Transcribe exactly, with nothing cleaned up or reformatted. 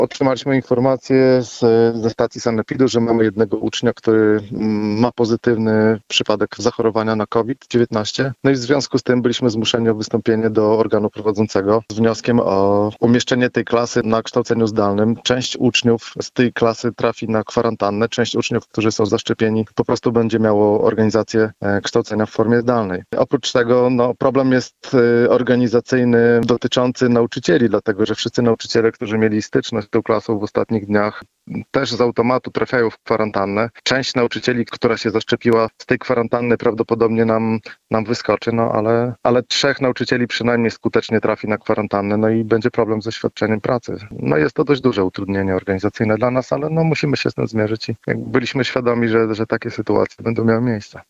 Otrzymaliśmy informację z, ze stacji sanepidu, że mamy jednego ucznia, który ma pozytywny przypadek zachorowania na COVID dziewiętnaście. No i w związku z tym byliśmy zmuszeni o wystąpienie do organu prowadzącego z wnioskiem o umieszczenie tej klasy na kształceniu zdalnym. Część uczniów z tej klasy trafi na kwarantannę, część uczniów, którzy są zaszczepieni, po prostu będzie miało organizację kształcenia w formie zdalnej. Oprócz tego no, problem jest organizacyjny dotyczący nauczycieli, dlatego że wszyscy nauczyciele, którzy mieli styczność z tą klasą w ostatnich dniach, też z automatu trafiają w kwarantannę. Część nauczycieli, która się zaszczepiła z tej kwarantanny, prawdopodobnie nam, nam wyskoczy, no ale, ale trzech nauczycieli przynajmniej skutecznie trafi na kwarantannę, no i będzie problem ze świadczeniem pracy. No jest to dość duże utrudnienie organizacyjne dla nas, ale no musimy się z tym zmierzyć i byliśmy świadomi, że, że takie sytuacje będą miały miejsce.